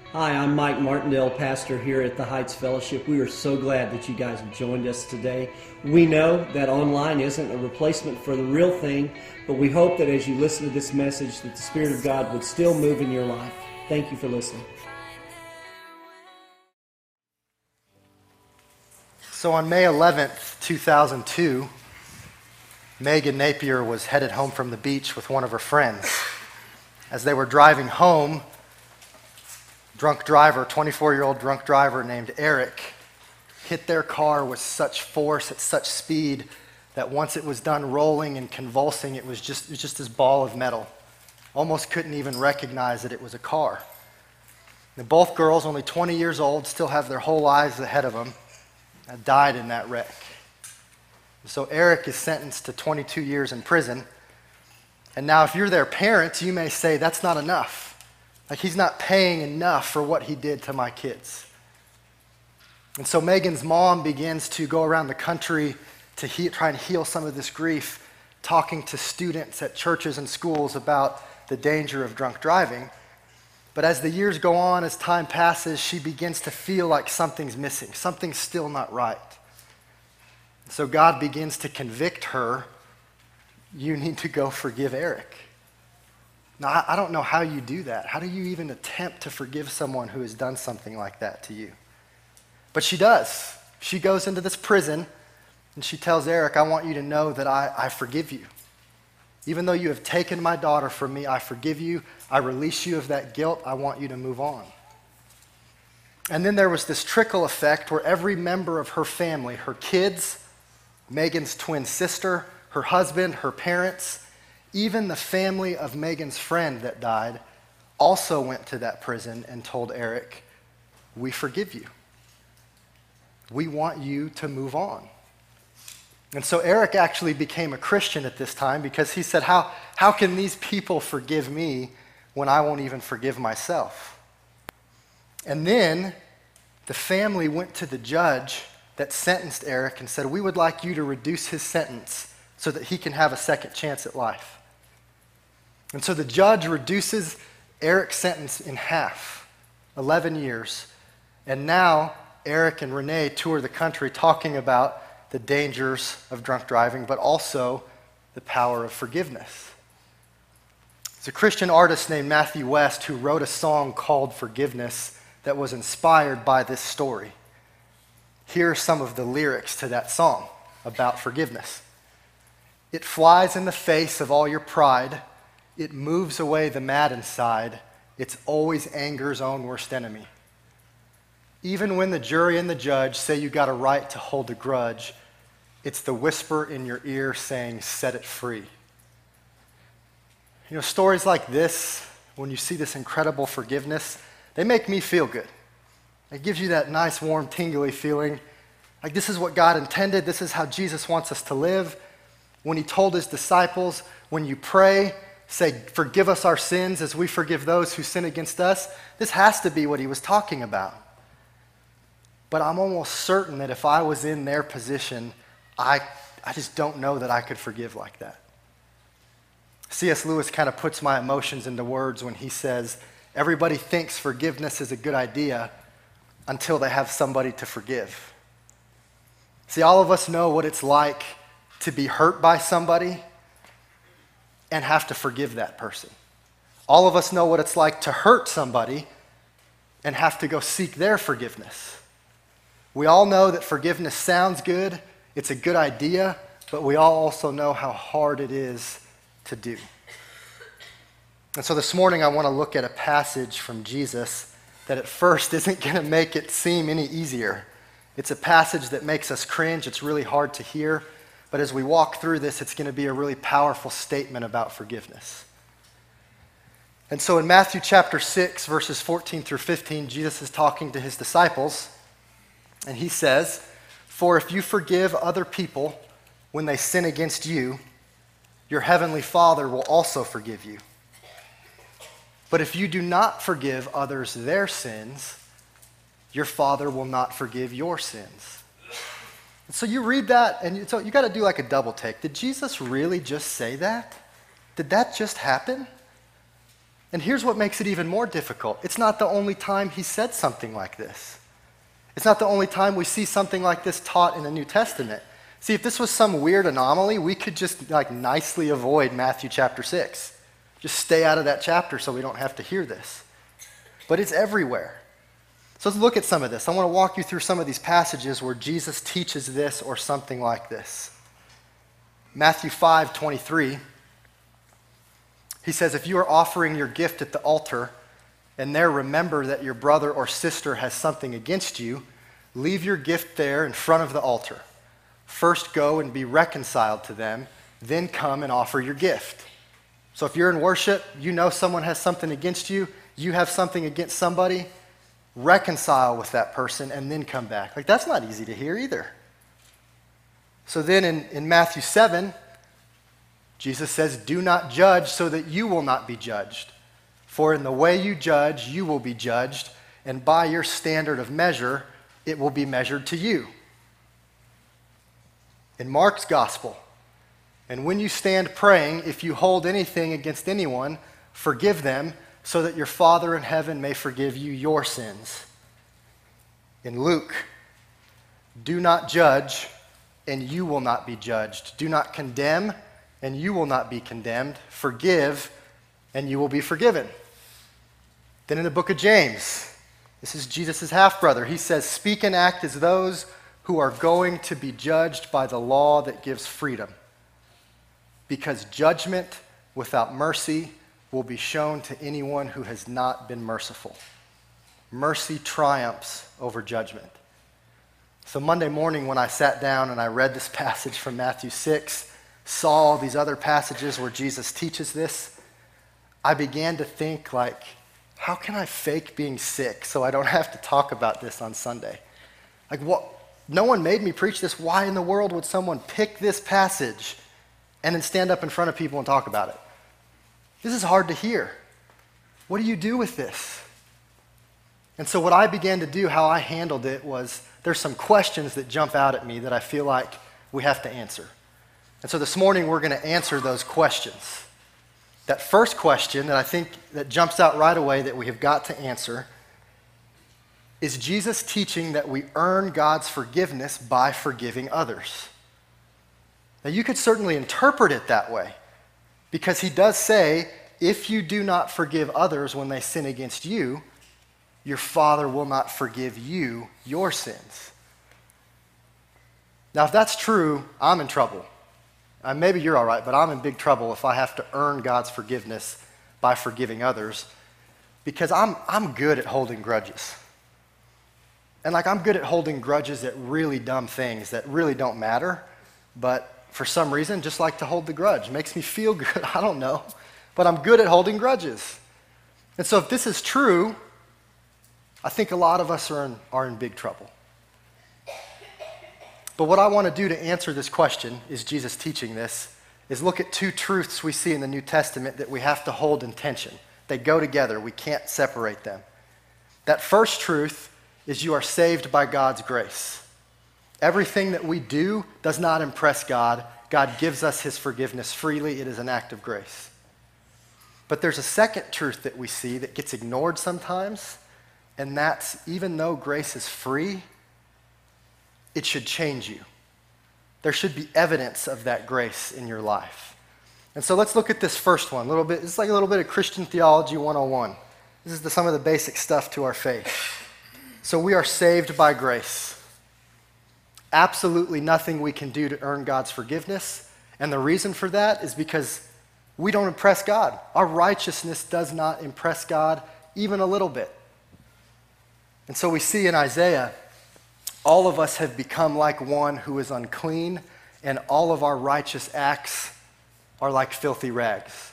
Hi, I'm Mike Martindale, pastor here at the Heights Fellowship. We are so glad that you guys have joined us today. We know that online isn't a replacement for the real thing, but we hope that as you listen to this message that the Spirit of God would still move in your life. Thank you for listening. So on May 11th, 2002, Megan Napier was headed home from the beach with one of her friends. As they were driving home, 24-year-old drunk driver named Eric, hit their car with such force, at such speed, that once it was done rolling and convulsing, it was just this ball of metal. Almost couldn't even recognize that it was a car. Now, both girls, only 20 years old, still have their whole lives ahead of them, and died in that wreck. So Eric is sentenced to 22 years in prison. And now if you're their parents, you may say, that's not enough. Like, he's not paying enough for what he did to my kids. And so Megan's mom begins to go around the country to try and heal some of this grief, talking to students at churches and schools about the danger of drunk driving. But as the years go on, as time passes, she begins to feel like something's missing, something's still not right. So God begins to convict her, you need to go forgive Eric. Now, I don't know how you do that. How do you even attempt to forgive someone who has done something like that to you? But she does. She goes into this prison and she tells Eric, I want you to know that I forgive you. Even though you have taken my daughter from me, I forgive you. I release you of that guilt. I want you to move on. And then there was this trickle effect where every member of her family, her kids, Megan's twin sister, her husband, her parents, even the family of Megan's friend that died, also went to that prison and told Eric, we forgive you. We want you to move on. And so Eric actually became a Christian at this time because he said, how can these people forgive me when I won't even forgive myself? And then the family went to the judge that sentenced Eric and said, we would like you to reduce his sentence so that he can have a second chance at life. And so the judge reduces Eric's sentence in half, 11 years. And now Eric and Renee tour the country talking about the dangers of drunk driving, but also the power of forgiveness. There's a Christian artist named Matthew West who wrote a song called Forgiveness that was inspired by this story. Here are some of the lyrics to that song about forgiveness. It flies in the face of all your pride. It moves away the mad inside. It's always anger's own worst enemy. Even when the jury and the judge say you got a right to hold a grudge, it's the whisper in your ear saying, set it free. You know, stories like this, when you see this incredible forgiveness, they make me feel good. It gives you that nice, warm, tingly feeling. Like, this is what God intended. This is how Jesus wants us to live. When he told his disciples, when you pray, say, forgive us our sins as we forgive those who sin against us. This has to be what he was talking about. But I'm almost certain that if I was in their position, I just don't know that I could forgive like that. C.S. Lewis kind of puts my emotions into words when he says, everybody thinks forgiveness is a good idea until they have somebody to forgive. See, all of us know what it's like to be hurt by somebody and have to forgive that person. All of us know what it's like to hurt somebody and have to go seek their forgiveness. We all know that forgiveness sounds good, it's a good idea, but we all also know how hard it is to do. And so this morning I want to look at a passage from Jesus that at first isn't going to make it seem any easier. It's a passage that makes us cringe, it's really hard to hear. But as we walk through this, it's going to be a really powerful statement about forgiveness. And so in Matthew chapter 6, verses 14 through 15, Jesus is talking to his disciples, and he says, for if you forgive other people when they sin against you, your heavenly Father will also forgive you. But if you do not forgive others their sins, your Father will not forgive your sins. So you read that, and you got to do like a double take. Did Jesus really just say that? Did that just happen? And here's what makes it even more difficult. It's not the only time he said something like this. It's not the only time we see something like this taught in the New Testament. See, if this was some weird anomaly, we could just nicely avoid Matthew chapter 6. Just stay out of that chapter so we don't have to hear this. But it's everywhere. So let's look at some of this. I want to walk you through some of these passages where Jesus teaches this or something like this. Matthew 5:23. He says, if you are offering your gift at the altar and there remember that your brother or sister has something against you, leave your gift there in front of the altar. First go and be reconciled to them, then come and offer your gift. So if you're in worship, you know someone has something against you, you have something against somebody, reconcile with that person and then come back. That's not easy to hear either. So then in Matthew 7, Jesus says, do not judge so that you will not be judged. For in the way you judge, you will be judged, and by your standard of measure, it will be measured to you. In Mark's gospel, and when you stand praying, if you hold anything against anyone, forgive them, so that your Father in heaven may forgive you your sins. In Luke, do not judge, and you will not be judged. Do not condemn, and you will not be condemned. Forgive, and you will be forgiven. Then in the book of James, this is Jesus' half-brother. He says, speak and act as those who are going to be judged by the law that gives freedom. Because judgment without mercy will be shown to anyone who has not been merciful. Mercy triumphs over judgment. So Monday morning when I sat down and I read this passage from Matthew 6, saw all these other passages where Jesus teaches this, I began to think how can I fake being sick so I don't have to talk about this on Sunday? What? No one made me preach this. Why in the world would someone pick this passage and then stand up in front of people and talk about it? This is hard to hear. What do you do with this? And so what I began to do, how I handled it, was there's some questions that jump out at me that I feel like we have to answer. And so this morning we're going to answer those questions. That first question that I think that jumps out right away that we have got to answer is Jesus teaching that we earn God's forgiveness by forgiving others? Now you could certainly interpret it that way because he does say, if you do not forgive others when they sin against you, your Father will not forgive you your sins. Now if that's true, I'm in trouble. Maybe you're all right, but I'm in big trouble if I have to earn God's forgiveness by forgiving others because I'm good at holding grudges. And I'm good at holding grudges at really dumb things that really don't matter, but for some reason, just like to hold the grudge. It makes me feel good, I don't know, but I'm good at holding grudges. And so if this is true, I think a lot of us are in big trouble. But what I want to do to answer this question, is Jesus teaching this, is look at two truths we see in the New Testament that we have to hold in tension. They go together. We can't separate them. That first truth is you are saved by God's grace. Everything that we do does not impress God. God gives us his forgiveness freely. It is an act of grace. But there's a second truth that we see that gets ignored sometimes, and that's even though grace is free, it should change you. There should be evidence of that grace in your life. And so let's look at this first one. It's like a little bit of Christian theology 101. This is some of the basic stuff to our faith. So we are saved by grace. Absolutely nothing we can do to earn God's forgiveness. And the reason for that is because we don't impress God. Our righteousness does not impress God even a little bit. And so we see in Isaiah, all of us have become like one who is unclean, and all of our righteous acts are like filthy rags.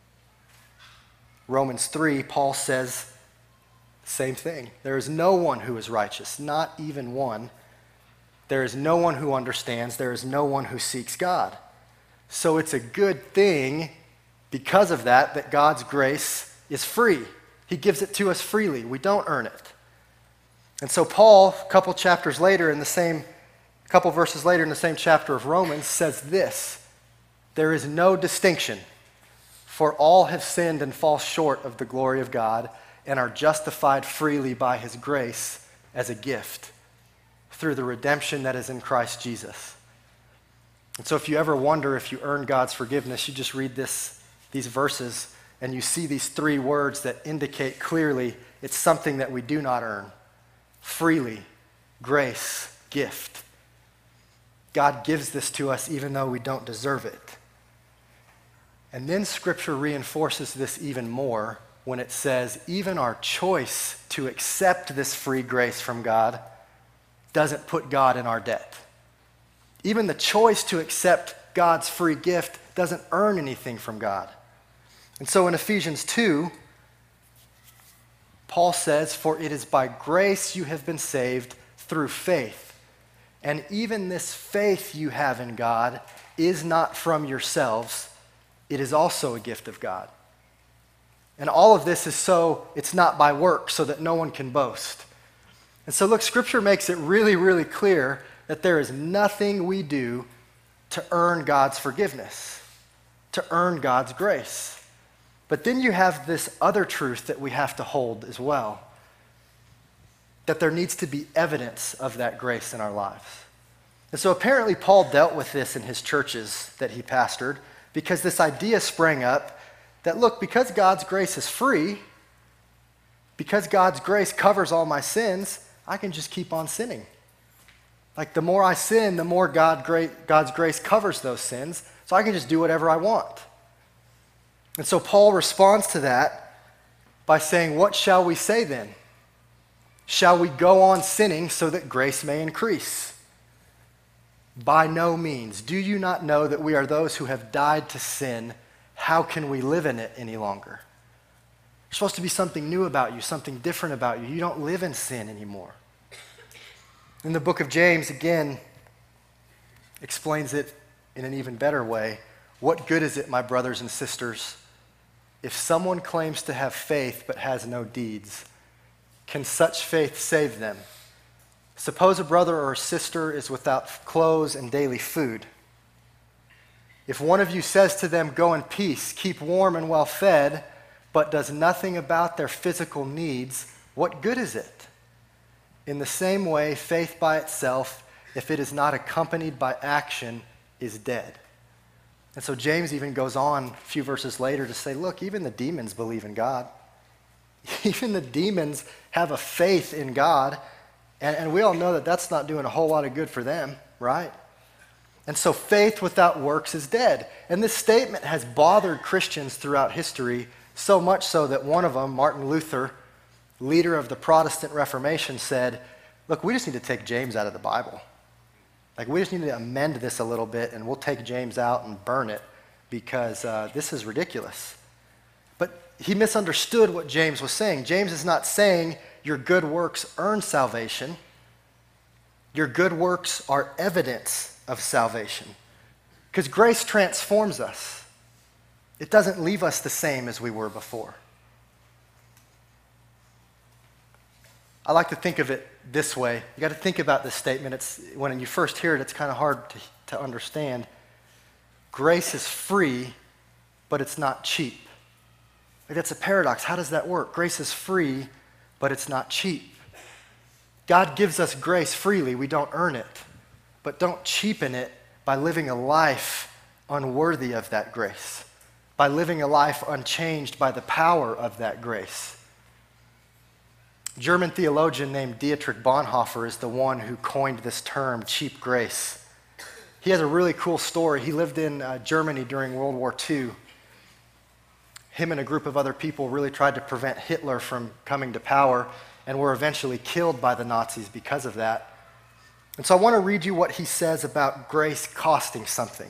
Romans 3, Paul says the same thing. There is no one who is righteous, not even one. There is no one who understands. There is no one who seeks God. So it's a good thing because of that God's grace is free. He gives it to us freely. We don't earn it. And so Paul, a couple verses later in the same chapter of Romans, says this: there is no distinction, For all have sinned and fall short of the glory of God and are justified freely by his grace as a gift through the redemption that is in Christ Jesus. And so if you ever wonder if you earn God's forgiveness, you just read these verses and you see these three words that indicate clearly it's something that we do not earn. Freely, grace, gift. God gives this to us even though we don't deserve it. And then Scripture reinforces this even more when it says even our choice to accept this free grace from God doesn't put God in our debt. Even the choice to accept God's free gift doesn't earn anything from God. And so in Ephesians 2, Paul says, "For it is by grace you have been saved through faith. And even this faith you have in God is not from yourselves. It is also a gift of God." And all of this is so it's not by work, so that no one can boast. And so look, Scripture makes it really, really clear that there is nothing we do to earn God's forgiveness, to earn God's grace. But then you have this other truth that we have to hold as well, that there needs to be evidence of that grace in our lives. And so apparently Paul dealt with this in his churches that he pastored, because this idea sprang up that, look, because God's grace is free, because God's grace covers all my sins, I can just keep on sinning. Like the more I sin, the more God's grace covers those sins, so I can just do whatever I want. And so Paul responds to that by saying, what shall we say then? Shall we go on sinning so that grace may increase? By no means. Do you not know that we are those who have died to sin? How can we live in it any longer? There's supposed to be something new about you, something different about you. You don't live in sin anymore. In the book of James, again, explains it in an even better way. What good is it, my brothers and sisters, if someone claims to have faith but has no deeds? Can such faith save them? Suppose a brother or a sister is without clothes and daily food. If one of you says to them, go in peace, keep warm and well fed, but does nothing about their physical needs, what good is it? In the same way, faith by itself, if it is not accompanied by action, is dead. And so James even goes on a few verses later to say, look, even the demons believe in God. Even the demons have a faith in God, and we all know that that's not doing a whole lot of good for them, right? And so faith without works is dead. And this statement has bothered Christians throughout history, so much so that one of them, Martin Luther, leader of the Protestant Reformation, said, look, we just need to take James out of the Bible. Like, we just need to amend this a little bit, and we'll take James out and burn it, because this is ridiculous. But he misunderstood what James was saying. James is not saying your good works earn salvation. Your good works are evidence of salvation. Because grace transforms us. It doesn't leave us the same as we were before. I like to think of it this way. You got to think about this statement. When you first hear it, it's kind of hard to understand. Grace is free, but it's not cheap. Like, that's a paradox. How does that work? Grace is free, but it's not cheap. God gives us grace freely. We don't earn it. But don't cheapen it by living a life unworthy of that grace, by living a life unchanged by the power of that grace. A German theologian named Dietrich Bonhoeffer is the one who coined this term, cheap grace. He has a really cool story. He lived in Germany during World War II. Him and a group of other people really tried to prevent Hitler from coming to power and were eventually killed by the Nazis because of that. And so I want to read you what he says about grace costing something.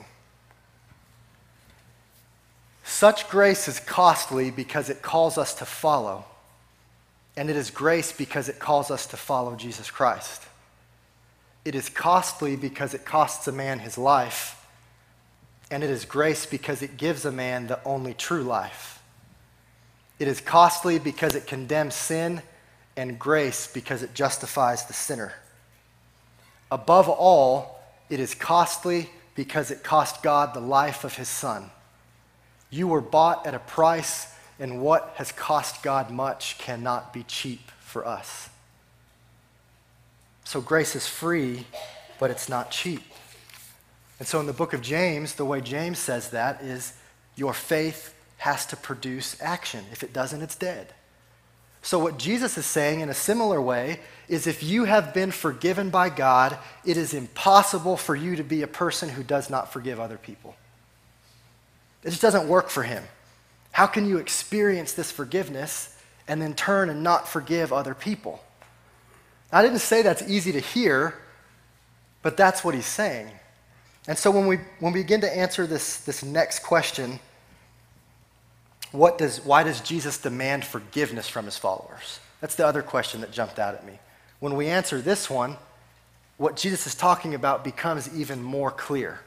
Such grace is costly because it calls us to follow, and it is grace because it calls us to follow Jesus Christ. It is costly because it costs a man his life, and it is grace because it gives a man the only true life. It is costly because it condemns sin, and grace because it justifies the sinner. Above all, it is costly because it cost God the life of his Son. You were bought at a price, and what has cost God much cannot be cheap for us. So grace is free, but it's not cheap. And so in the book of James, the way James says that is your faith has to produce action. If it doesn't, it's dead. So what Jesus is saying in a similar way is if you have been forgiven by God, it is impossible for you to be a person who does not forgive other people. It just doesn't work for him. How can you experience this forgiveness and then turn and not forgive other people? I didn't say that's easy to hear, but that's what he's saying. And so when we begin to answer this next question, why does Jesus demand forgiveness from his followers? That's the other question that jumped out at me. When we answer this one, what Jesus is talking about becomes even more clear.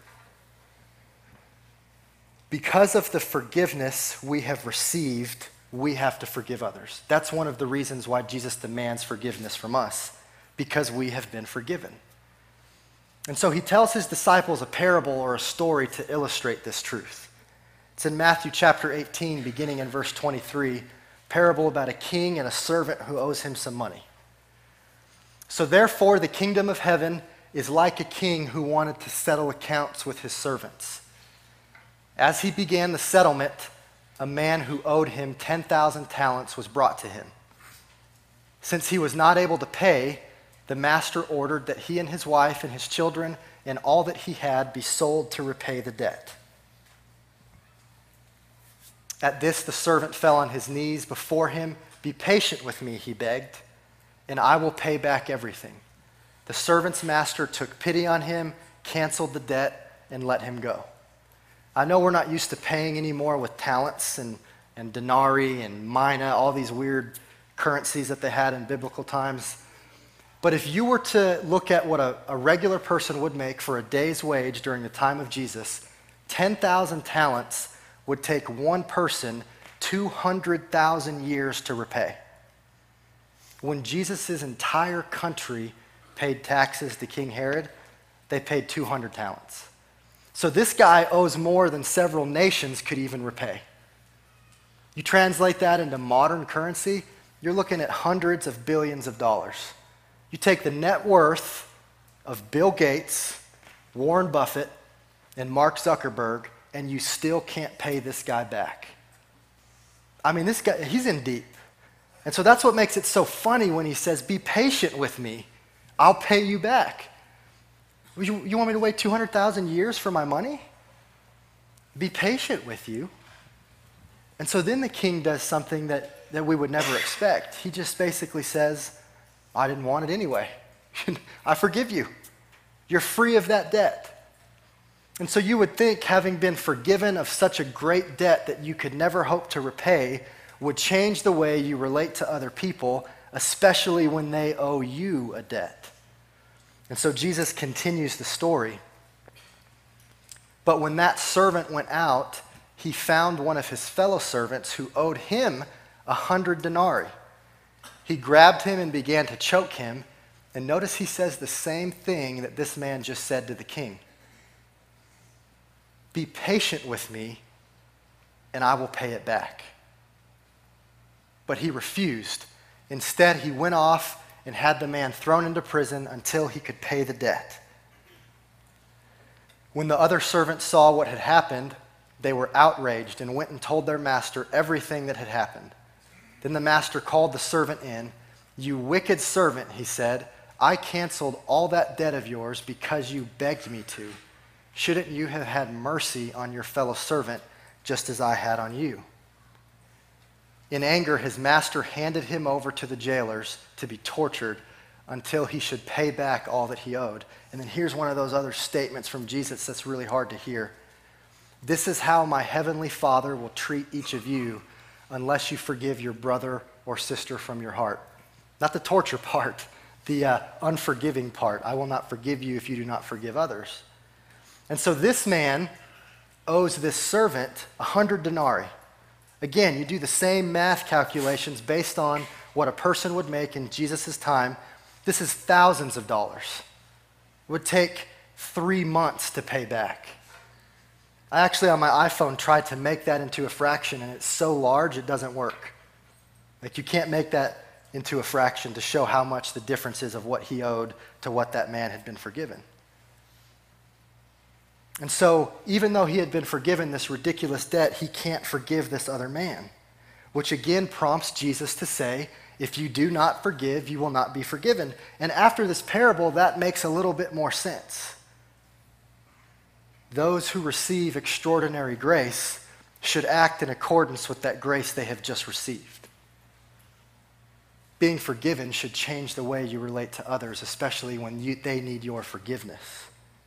Because of the forgiveness we have received, we have to forgive others. That's one of the reasons why Jesus demands forgiveness from us, because we have been forgiven. And so he tells his disciples a parable or a story to illustrate this truth. It's in Matthew chapter 18, beginning in verse 23, parable about a king and a servant who owes him some money. So therefore, the kingdom of heaven is like a king who wanted to settle accounts with his servants. As he began the settlement, a man who owed him 10,000 talents was brought to him. Since he was not able to pay, the master ordered that he and his wife and his children and all that he had be sold to repay the debt. At this, the servant fell on his knees before him. "Be patient with me," he begged, "and I will pay back everything." The servant's master took pity on him, canceled the debt, and let him go. I know we're not used to paying anymore with talents and denarii and mina, all these weird currencies that they had in biblical times. But if you were to look at what a regular person would make for a day's wage during the time of Jesus, 10,000 talents would take one person 200,000 years to repay. When Jesus' entire country paid taxes to King Herod, they paid 200 talents. So this guy owes more than several nations could even repay. You translate that into modern currency, you're looking at hundreds of billions of dollars. You take the net worth of Bill Gates, Warren Buffett, and Mark Zuckerberg, and you still can't pay this guy back. I mean, this guy, he's in deep. And so that's what makes it so funny when he says, "Be patient with me, I'll pay you back." You want me to wait 200,000 years for my money? Be patient with you. And so then the king does something that we would never expect. He just basically says, "I didn't want it anyway. I forgive you. You're free of that debt." And so you would think having been forgiven of such a great debt that you could never hope to repay would change the way you relate to other people, especially when they owe you a debt. And so Jesus continues the story. But when that servant went out, he found one of his fellow servants who owed him 100 denarii. He grabbed him and began to choke him. And notice he says the same thing that this man just said to the king. "Be patient with me, and I will pay it back." But he refused. Instead, he went off and had the man thrown into prison until he could pay the debt. When the other servants saw what had happened, they were outraged and went and told their master everything that had happened. Then the master called the servant in. "You wicked servant," he said, "I canceled all that debt of yours because you begged me to. Shouldn't you have had mercy on your fellow servant just as I had on you?" In anger, his master handed him over to the jailers to be tortured until he should pay back all that he owed. And then here's one of those other statements from Jesus that's really hard to hear. "This is how my heavenly Father will treat each of you unless you forgive your brother or sister from your heart." Not the torture part, the unforgiving part. "I will not forgive you if you do not forgive others." And so this man owes this servant 100 denarii. Again, you do the same math calculations based on what a person would make in Jesus' time. This is thousands of dollars. It would take 3 months to pay back. I actually, on my iPhone, tried to make that into a fraction, and it's so large it doesn't work. Like, you can't make that into a fraction to show how much the difference is of what he owed to what that man had been forgiven. And so, even though he had been forgiven this ridiculous debt, he can't forgive this other man, which again prompts Jesus to say, if you do not forgive, you will not be forgiven. And after this parable, that makes a little bit more sense. Those who receive extraordinary grace should act in accordance with that grace they have just received. Being forgiven should change the way you relate to others, especially when they need your forgiveness.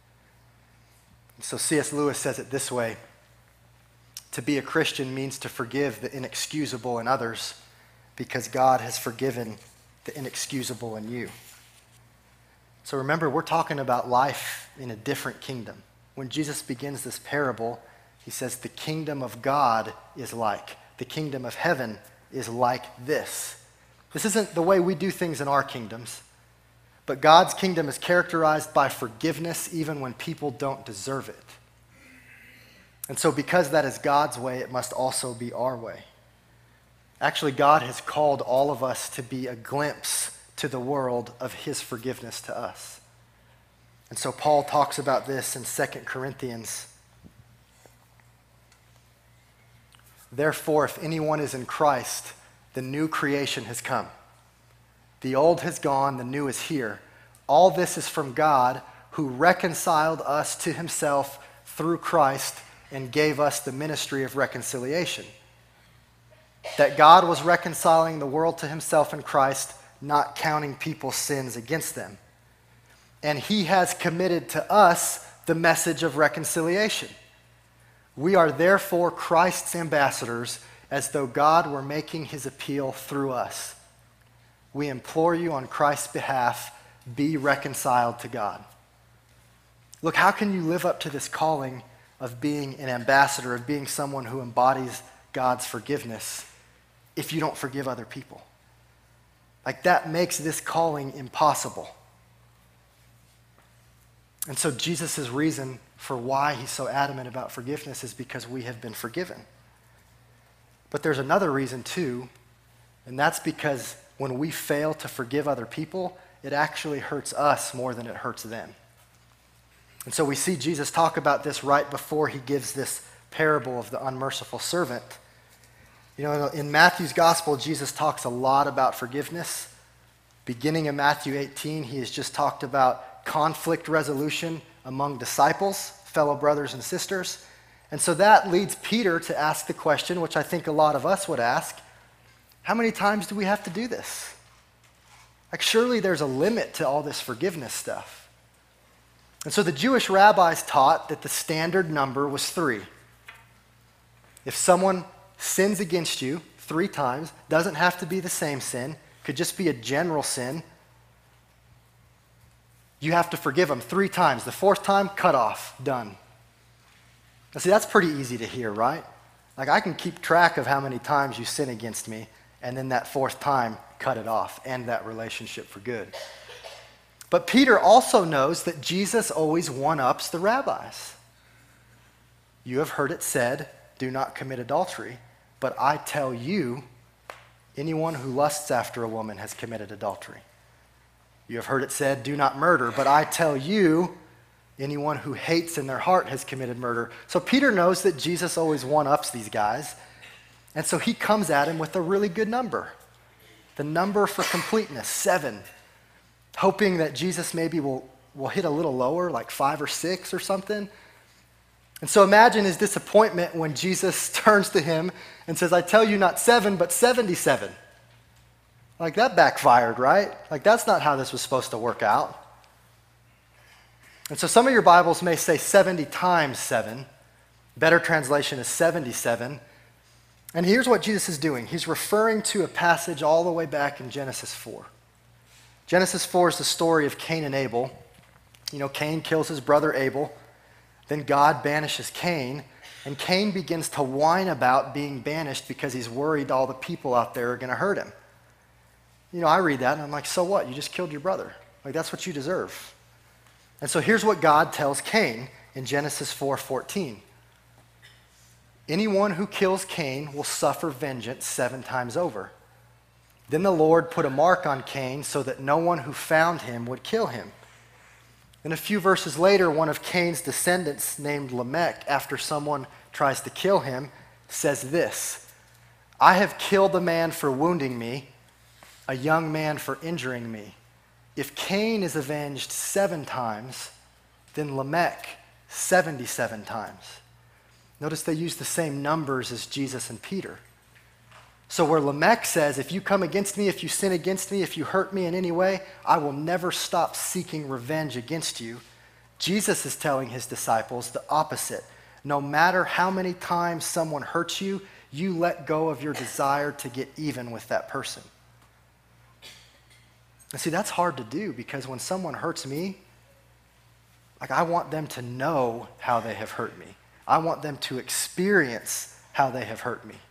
So C.S. Lewis says it this way: to be a Christian means to forgive the inexcusable in others because God has forgiven the inexcusable in you. So remember, we're talking about life in a different kingdom. When Jesus begins this parable, he says the kingdom of God is like, the kingdom of heaven is like this. This isn't the way we do things in our kingdoms, but God's kingdom is characterized by forgiveness even when people don't deserve it. And so because that is God's way, it must also be our way. Actually, God has called all of us to be a glimpse to the world of his forgiveness to us. And so Paul talks about this in 2 Corinthians. Therefore, if anyone is in Christ, the new creation has come. The old has gone, the new is here. All this is from God, who reconciled us to himself through Christ and gave us the ministry of reconciliation. That God was reconciling the world to himself in Christ, not counting people's sins against them. And he has committed to us the message of reconciliation. We are therefore Christ's ambassadors, as though God were making his appeal through us. We implore you on Christ's behalf, be reconciled to God. Look, how can you live up to this calling of being an ambassador, of being someone who embodies God's forgiveness, if you don't forgive other people? Like, that makes this calling impossible. And so Jesus' reason for why he's so adamant about forgiveness is because we have been forgiven. But there's another reason too, and that's because when we fail to forgive other people, it actually hurts us more than it hurts them. And so we see Jesus talk about this right before he gives this parable of the unmerciful servant. You know, in Matthew's gospel, Jesus talks a lot about forgiveness. Beginning in Matthew 18, he has just talked about conflict resolution among disciples, fellow brothers and sisters. And so that leads Peter to ask the question, which I think a lot of us would ask, how many times do we have to do this? Like, surely there's a limit to all this forgiveness stuff. And so the Jewish rabbis taught that the standard number was 3. If someone sins against you 3 times, doesn't have to be the same sin, could just be a general sin, you have to forgive them 3 times. The 4th time, cut off, done. Now see, that's pretty easy to hear, right? Like, I can keep track of how many times you sin against me, and then that 4th time, cut it off, end that relationship for good. But Peter also knows that Jesus always one-ups the rabbis. You have heard it said, do not commit adultery, but I tell you, anyone who lusts after a woman has committed adultery. You have heard it said, do not murder, but I tell you, anyone who hates in their heart has committed murder. So Peter knows that Jesus always one-ups these guys, and so he comes at him with a really good number. The number for completeness, 7. Hoping that Jesus maybe will hit a little lower, like 5 or 6 or something. And so imagine his disappointment when Jesus turns to him and says, I tell you not 7, but 77. Like, that backfired, right? Like, that's not how this was supposed to work out. And so some of your Bibles may say 70 times 7. Better translation is 77. And here's what Jesus is doing. He's referring to a passage all the way back in Genesis 4. Genesis 4 is the story of Cain and Abel. You know, Cain kills his brother Abel. Then God banishes Cain, and Cain begins to whine about being banished because he's worried all the people out there are going to hurt him. You know, I read that and I'm like, so what? You just killed your brother. Like, that's what you deserve. And so here's what God tells Cain in Genesis 4:14. Anyone who kills Cain will suffer vengeance 7 times over. Then the Lord put a mark on Cain so that no one who found him would kill him. Then a few verses later, one of Cain's descendants named Lamech, after someone tries to kill him, says this, I have killed a man for wounding me, a young man for injuring me. If Cain is avenged 7 times, then Lamech 77 times. Notice they use the same numbers as Jesus and Peter. So where Lamech says, if you come against me, if you sin against me, if you hurt me in any way, I will never stop seeking revenge against you. Jesus is telling his disciples the opposite. No matter how many times someone hurts you, you let go of your desire to get even with that person. And see, that's hard to do because when someone hurts me, I want them to know how they have hurt me. I want them to experience how they have hurt me.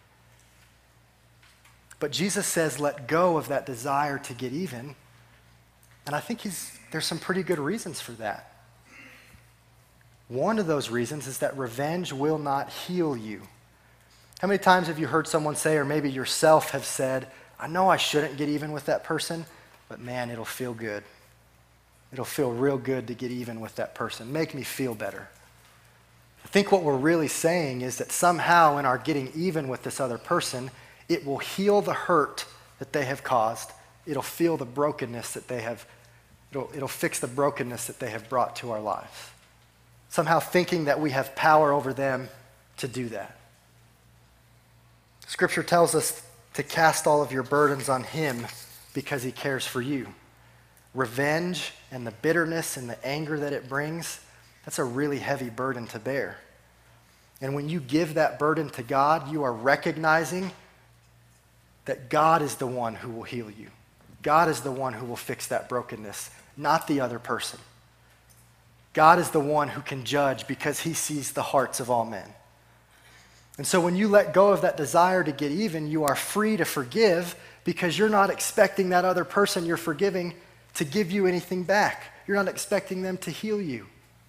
But Jesus says, let go of that desire to get even. And I think there's some pretty good reasons for that. One of those reasons is that revenge will not heal you. How many times have you heard someone say, or maybe yourself have said, I know I shouldn't get even with that person, but man, it'll feel good. It'll feel real good to get even with that person. Make me feel better. I think what we're really saying is that somehow in our getting even with this other person, it will heal the hurt that they have caused. It'll feel the brokenness that they have, it'll fix the brokenness that they have brought to our lives. Somehow thinking that we have power over them to do that. Scripture tells us to cast all of your burdens on him because he cares for you. Revenge and the bitterness and the anger that it brings, that's a really heavy burden to bear. And when you give that burden to God, you are recognizing that God is the one who will heal you. God is the one who will fix that brokenness, not the other person. God is the one who can judge because he sees the hearts of all men. And so when you let go of that desire to get even, you are free to forgive because you're not expecting that other person you're forgiving to give you anything back. You're not expecting them to heal you.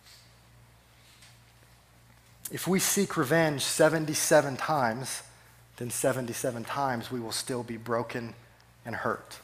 If we seek revenge 77 times, then 77 times we will still be broken and hurt.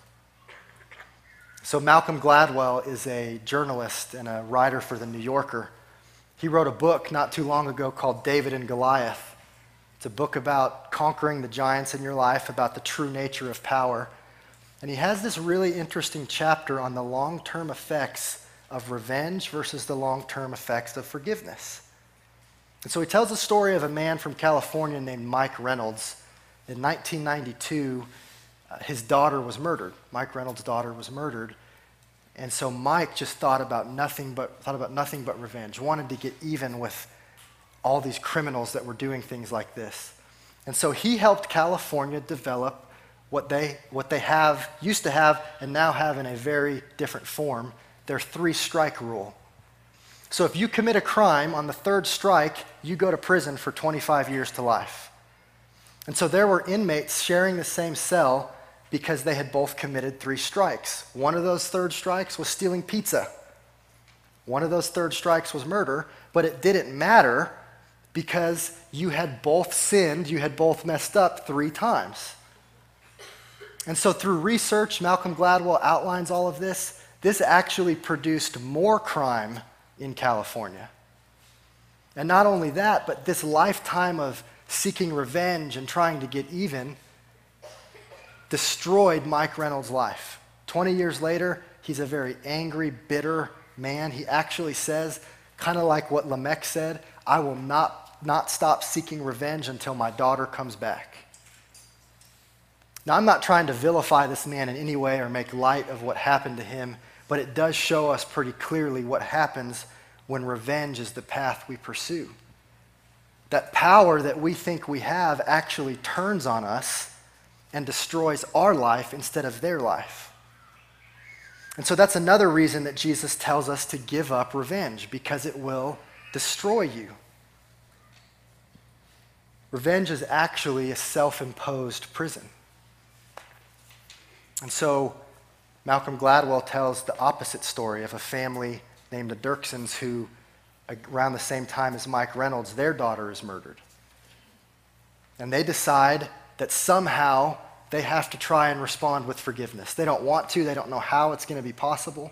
So Malcolm Gladwell is a journalist and a writer for The New Yorker. He wrote a book not too long ago called David and Goliath. It's a book about conquering the giants in your life, about the true nature of power. And he has this really interesting chapter on the long-term effects of revenge versus the long-term effects of forgiveness. And so he tells the story of a man from California named Mike Reynolds. In 1992, his daughter was murdered. Mike Reynolds' daughter was murdered. And so Mike just thought about nothing but revenge, wanted to get even with all these criminals that were doing things like this. And so he helped California develop what they used to have and now have in a very different form, their 3-strike rule. So if you commit a crime, on the 3rd strike, you go to prison for 25 years to life. And so there were inmates sharing the same cell because they had both committed 3 strikes. One of those 3rd strikes was stealing pizza. One of those 3rd strikes was murder, but it didn't matter because you had both sinned, you had both messed up 3 times. And so through research, Malcolm Gladwell outlines all of this. This actually produced more crime in California. And not only that, but this lifetime of seeking revenge and trying to get even destroyed Mike Reynolds' life. 20 years later, he's a very angry, bitter man. He actually says, kind of like what Lamech said, I will not stop seeking revenge until my daughter comes back. Now, I'm not trying to vilify this man in any way or make light of what happened to him, but it does show us pretty clearly what happens when revenge is the path we pursue. That power that we think we have actually turns on us and destroys our life instead of their life. And so that's another reason that Jesus tells us to give up revenge, because it will destroy you. Revenge is actually a self-imposed prison. And so Malcolm Gladwell tells the opposite story of a family named the Dirksons who, around the same time as Mike Reynolds, their daughter is murdered. And they decide that somehow they have to try and respond with forgiveness. They don't want to, they don't know how it's going to be possible.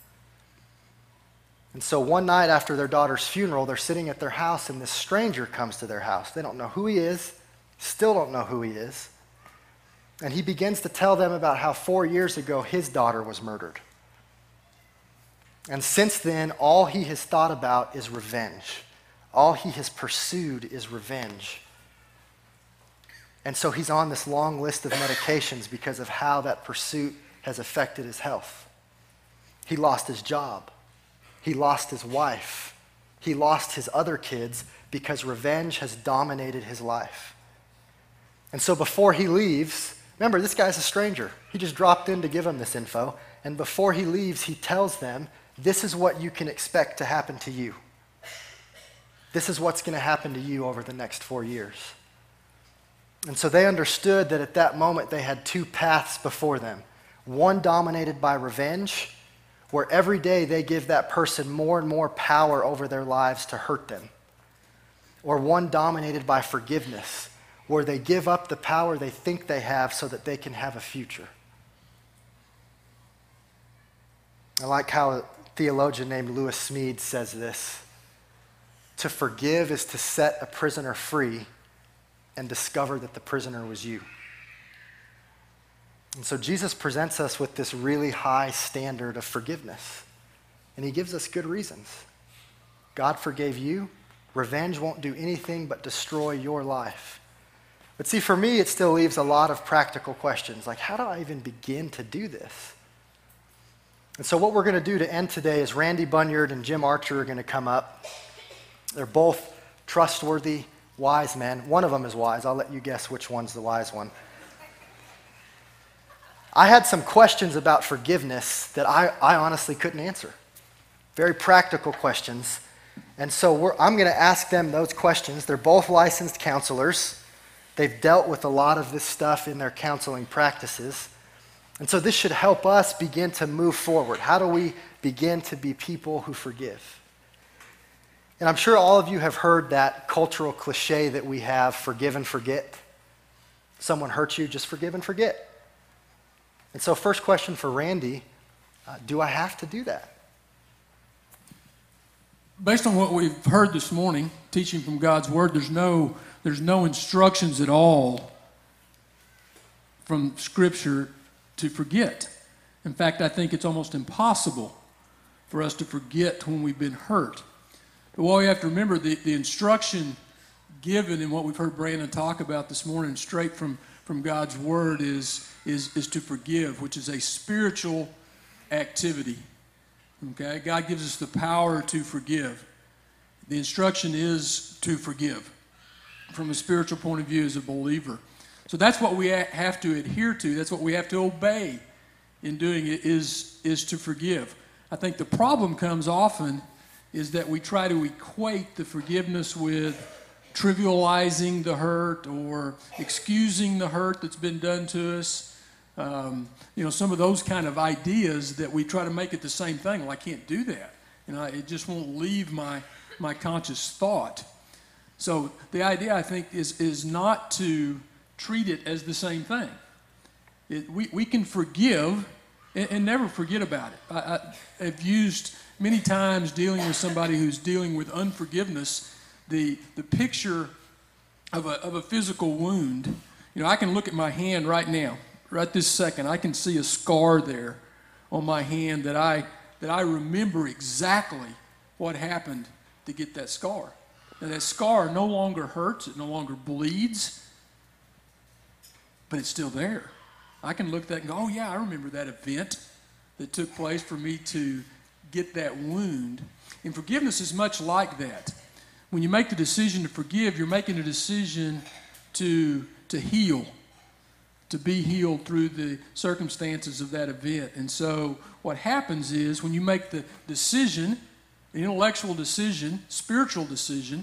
And so one night after their daughter's funeral, they're sitting at their house and this stranger comes to their house. They don't know who he is, still don't know who he is. And he begins to tell them about how 4 years ago his daughter was murdered. And since then, all he has thought about is revenge. All he has pursued is revenge. And so he's on this long list of medications because of how that pursuit has affected his health. He lost his job. He lost his wife. He lost his other kids because revenge has dominated his life. And so before he leaves, remember, this guy's a stranger. He just dropped in to give them this info. And before he leaves, he tells them, this is what you can expect to happen to you. This is what's going to happen to you over the next 4 years. And so they understood that at that moment they had two paths before them. One dominated by revenge, where every day they give that person more and more power over their lives to hurt them. Or one dominated by forgiveness, where they give up the power they think they have so that they can have a future. I like how a theologian named Lewis Smead says this: to forgive is to set a prisoner free and discover that the prisoner was you. And so Jesus presents us with this really high standard of forgiveness. And he gives us good reasons. God forgave you. Revenge won't do anything but destroy your life. But see, for me, it still leaves a lot of practical questions. Like, how do I even begin to do this? And so what we're going to do to end today is Randy Bunyard and Jim Archer are going to come up. They're both trustworthy, wise men. One of them is wise. I'll let you guess which one's the wise one. I had some questions about forgiveness that I honestly couldn't answer. Very practical questions. And so I'm going to ask them those questions. They're both licensed counselors. They've dealt with a lot of this stuff in their counseling practices. And so this should help us begin to move forward. How do we begin to be people who forgive? And I'm sure all of you have heard that cultural cliche that we have, forgive and forget. Someone hurts you, just forgive and forget. And so first question for Randy, do I have to do that? Based on what we've heard this morning, teaching from God's Word, there's no instructions at all from Scripture to forget. In fact, I think it's almost impossible for us to forget when we've been hurt. But what we have to remember, the instruction given in what we've heard Brandon talk about this morning, straight from God's Word, is to forgive, which is a spiritual activity. Okay? God gives us the power to forgive. The instruction is to forgive from a spiritual point of view as a believer. So that's what we have to adhere to. That's what we have to obey in doing it, is to forgive. I think the problem comes often is that we try to equate the forgiveness with trivializing the hurt or excusing the hurt that's been done to us. Some of those kind of ideas that we try to make it the same thing. Well, I can't do that. It just won't leave my conscious thought. So the idea, I think, is not to treat it as the same thing. We can forgive and never forget about it. I've used many times dealing with somebody who's dealing with unforgiveness, the picture of a physical wound. I can look at my hand right now, right this second. I can see a scar there on my hand that I remember exactly what happened to get that scar. Now that scar no longer hurts, it no longer bleeds, but it's still there. I can look at that and go, oh yeah, I remember that event that took place for me to get that wound. And forgiveness is much like that. When you make the decision to forgive, you're making a decision to heal, to be healed through the circumstances of that event. And so what happens is when you make the decision, an intellectual decision, spiritual decision,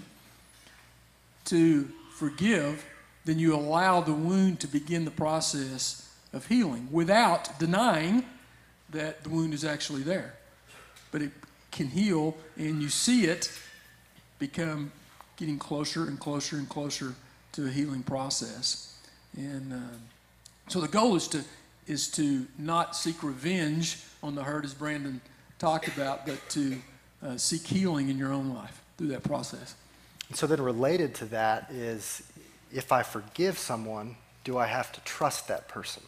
to forgive, then you allow the wound to begin the process of healing without denying that the wound is actually there. But it can heal, and you see it become getting closer and closer and closer to a healing process. And so the goal is to not seek revenge on the hurt, as Brandon talked about, but to seek healing in your own life through that process. And so then related to that is, if I forgive someone, do I have to trust that person?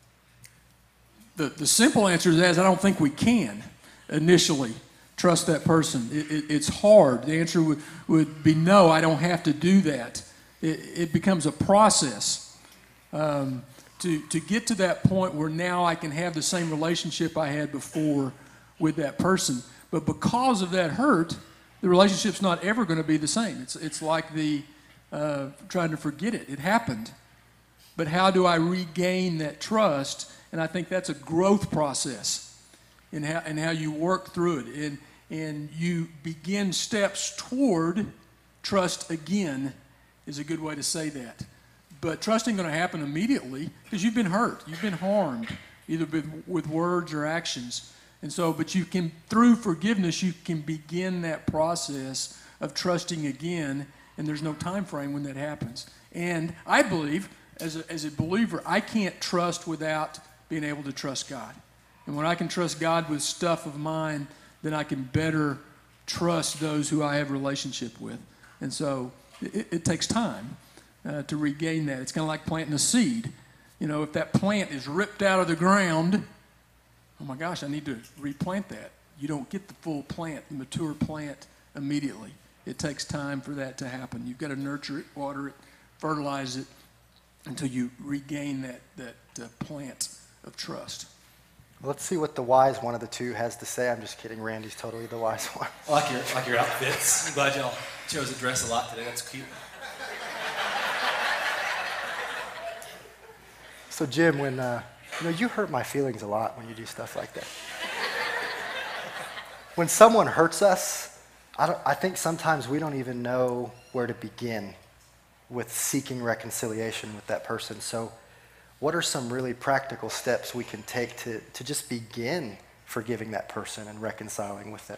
The simple answer to that is I don't think we can initially trust that person. It's hard. The answer would be no, I don't have to do that. It becomes a process to get to that point where now I can have the same relationship I had before with that person. But because of that hurt, the relationship's not ever going to be the same. It's like the trying to forget it. It happened. But how do I regain that trust? And I think that's a growth process in how you work through it. And you begin steps toward trust again is a good way to say that. But trust ain't going to happen immediately because you've been hurt. You've been harmed, either with words or actions. And so, but you can, through forgiveness, you can begin that process of trusting again, and there's no time frame when that happens. And I believe, as a believer, I can't trust without being able to trust God. And when I can trust God with stuff of mine, then I can better trust those who I have a relationship with. And so it takes time to regain that. It's kind of like planting a seed. You know, if that plant is ripped out of the ground, oh my gosh, I need to replant that. You don't get the full plant, the mature plant immediately. It takes time for that to happen. You've got to nurture it, water it, fertilize it until you regain that plant of trust. Let's see what the wise one of the two has to say. I'm just kidding. Randy's totally the wise one. I like your outfits. I'm glad y'all chose a dress a lot today. That's cute. So Jim, when you hurt my feelings a lot when you do stuff like that. When someone hurts us, I think sometimes we don't even know where to begin with seeking reconciliation with that person. So what are some really practical steps we can take to just begin forgiving that person and reconciling with them?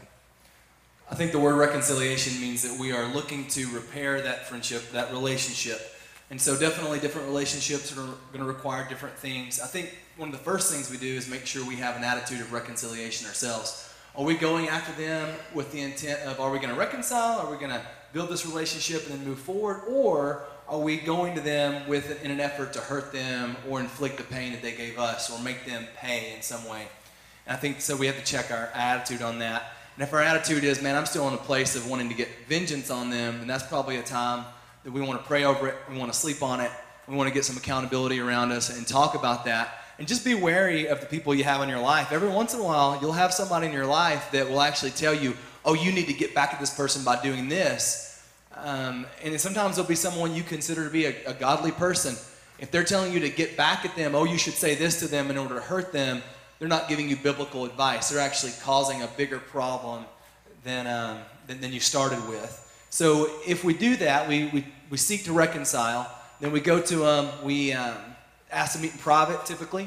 I think the word reconciliation means that we are looking to repair that friendship, that relationship. And so definitely different relationships are going to require different things. I think one of the first things we do is make sure we have an attitude of reconciliation ourselves. Are we going after them with the intent of, are we going to reconcile? Are we going to build this relationship and then move forward? Or are we going to them in an effort to hurt them or inflict the pain that they gave us or make them pay in some way? And I think so we have to check our attitude on that. And if our attitude is, man, I'm still in a place of wanting to get vengeance on them, then that's probably a time that we want to pray over it, we want to sleep on it, we want to get some accountability around us and talk about that. And just be wary of the people you have in your life. Every once in a while, you'll have somebody in your life that will actually tell you, oh, you need to get back at this person by doing this. And sometimes there'll be someone you consider to be a godly person. If they're telling you to get back at them, oh, you should say this to them in order to hurt them, they're not giving you biblical advice. They're actually causing a bigger problem than you started with. So if we do that, we seek to reconcile, then we go to them, we ask to meet in private typically.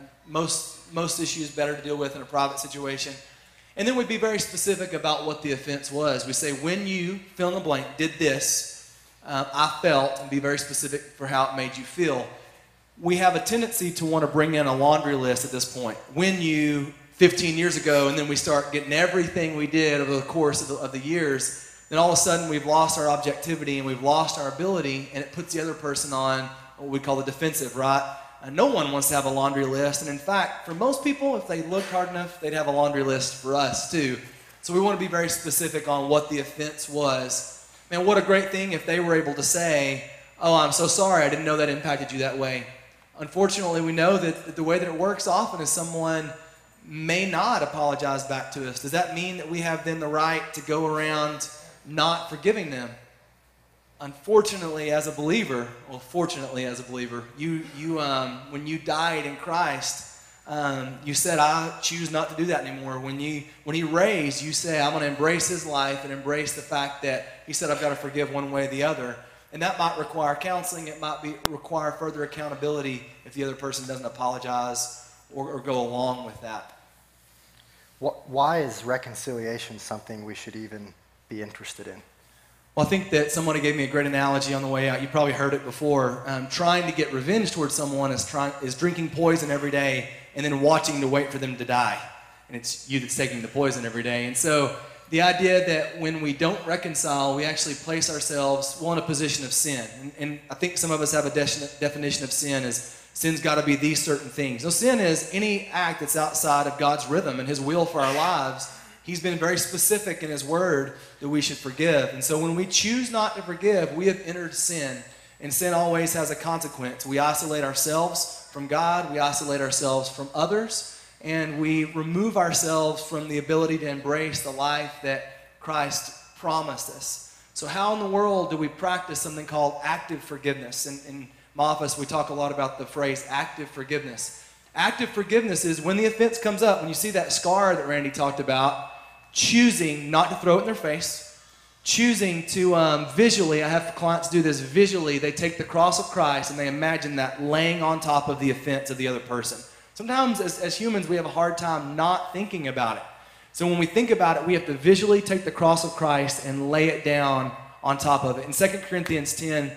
Most issues better to deal with in a private situation. And then we'd be very specific about what the offense was. We say, when you, fill in the blank, did this, I felt, and be very specific for how it made you feel. We have a tendency to want to bring in a laundry list at this point. When you, 15 years ago, and then we start getting everything we did over the course of the years, then all of a sudden we've lost our objectivity and we've lost our ability, and it puts the other person on what we call the defensive, right? No one wants to have a laundry list, and in fact, for most people, if they looked hard enough, they'd have a laundry list for us too. So we want to be very specific on what the offense was. Man, what a great thing if they were able to say, oh, I'm so sorry, I didn't know that impacted you that way. Unfortunately, we know that the way that it works often is someone may not apologize back to us. Does that mean that we have then the right to go around not forgiving them? Unfortunately, as a believer, well, fortunately as a believer, you when you died in Christ, you said, I choose not to do that anymore. When he raised, you say, I'm going to embrace his life and embrace the fact that he said, I've got to forgive one way or the other. And that might require counseling. It might require further accountability if the other person doesn't apologize or go along with that. Why is reconciliation something we should even be interested in? Well, I think that somebody gave me a great analogy on the way out. You probably heard it before. Trying to get revenge towards someone is drinking poison every day and then watching to wait for them to die. And it's you that's taking the poison every day. And so the idea that when we don't reconcile, we actually place ourselves, in a position of sin. And I think some of us have a definition of sin as sin's got to be these certain things. No, sin is any act that's outside of God's rhythm and his will for our lives. He's been very specific in his word that we should forgive. And so when we choose not to forgive, we have entered sin. And sin always has a consequence. We isolate ourselves from God. We isolate ourselves from others. And we remove ourselves from the ability to embrace the life that Christ promised us. So how in the world do we practice something called active forgiveness? In my office, we talk a lot about the phrase active forgiveness. Active forgiveness is when the offense comes up, when you see that scar that Randy talked about, choosing not to throw it in their face, choosing to visually, I have clients do this visually, they take the cross of Christ and they imagine that laying on top of the offense of the other person. Sometimes as humans, we have a hard time not thinking about it. So when we think about it, we have to visually take the cross of Christ and lay it down on top of it. In 2 Corinthians 10,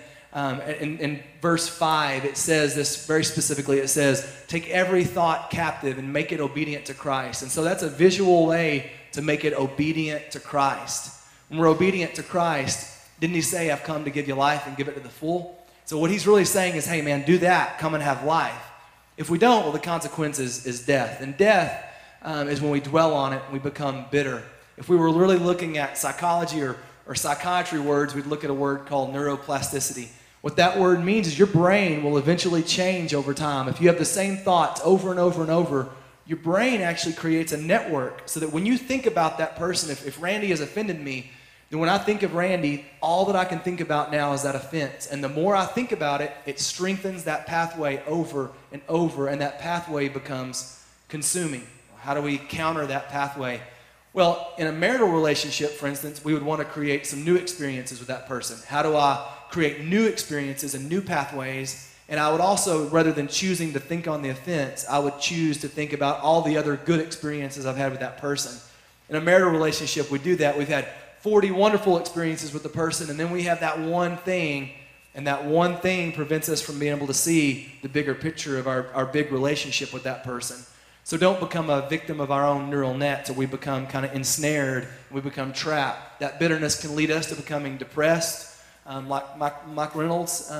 in verse 5, it says this very specifically. It says, take every thought captive and make it obedient to Christ. And so that's a visual way to make it obedient to Christ. When we're obedient to Christ, didn't he say, I've come to give you life and give it to the full? So what he's really saying is, hey man, do that, come and have life. If we don't, well, the consequence is death. And death is when we dwell on it and we become bitter. If we were really looking at psychology or psychiatry words, we'd look at a word called neuroplasticity. What that word means is your brain will eventually change over time. If you have the same thoughts over and over and over, your brain actually creates a network so that when you think about that person, if Randy has offended me, then when I think of Randy, all that I can think about now is that offense. And the more I think about it, it strengthens that pathway over and over, and that pathway becomes consuming. How do we counter that pathway? Well, in a marital relationship, for instance, we would want to create some new experiences with that person. How do I create new experiences and new pathways? And I would also, rather than choosing to think on the offense, I would choose to think about all the other good experiences I've had with that person. In a marital relationship, we do that. We've had 40 wonderful experiences with the person, and then we have that one thing, and that one thing prevents us from being able to see the bigger picture of our big relationship with that person. So don't become a victim of our own neural net so we become kind of ensnared, we become trapped. That bitterness can lead us to becoming depressed. Like Mike Reynolds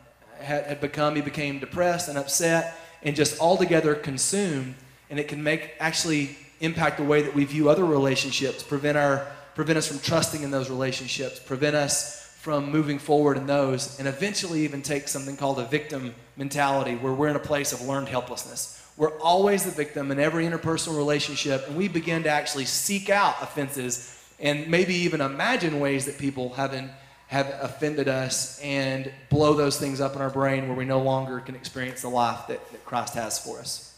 had become, he became depressed and upset and just altogether consumed, and it can actually impact the way that we view other relationships, prevent us from trusting in those relationships, prevent us from moving forward in those, and eventually even take something called a victim mentality where we're in a place of learned helplessness. We're always the victim in every interpersonal relationship, and we begin to actually seek out offenses and maybe even imagine ways that people have offended us and blow those things up in our brain where we no longer can experience the life that Christ has for us.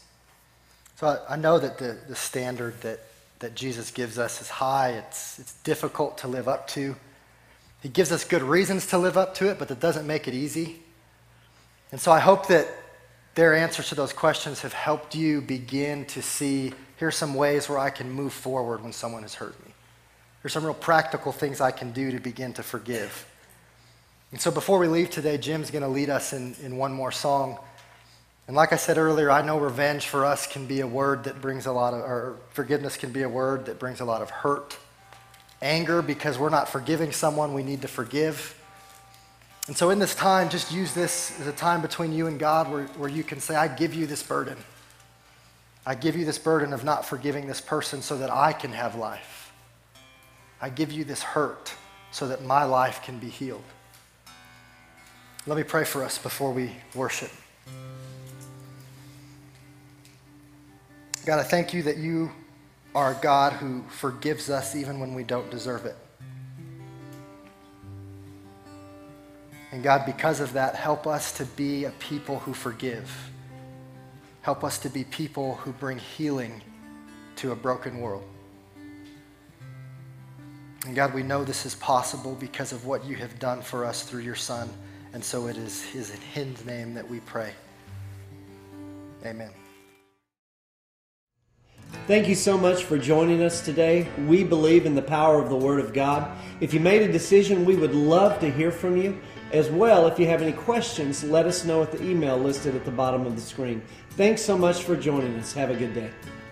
So I know that the standard that Jesus gives us is high. It's difficult to live up to. He gives us good reasons to live up to it, but that doesn't make it easy. And so I hope that their answers to those questions have helped you begin to see, here's some ways where I can move forward when someone has hurt me. Here's some real practical things I can do to begin to forgive. And so before we leave today, Jim's going to lead us in one more song. And like I said earlier, I know revenge for us can be a word that brings or forgiveness can be a word that brings a lot of hurt, anger, because we're not forgiving someone we need to forgive. And so in this time, just use this as a time between you and God where you can say, I give you this burden. I give you this burden of not forgiving this person so that I can have life. I give you this hurt so that my life can be healed. Let me pray for us before we worship. God, I thank you that you are a God who forgives us even when we don't deserve it. And God, because of that, help us to be a people who forgive. Help us to be people who bring healing to a broken world. And God, we know this is possible because of what you have done for us through your Son. And so it is in his name that we pray. Amen. Thank you so much for joining us today. We believe in the power of the Word of God. If you made a decision, we would love to hear from you. As well, if you have any questions, let us know at the email listed at the bottom of the screen. Thanks so much for joining us. Have a good day.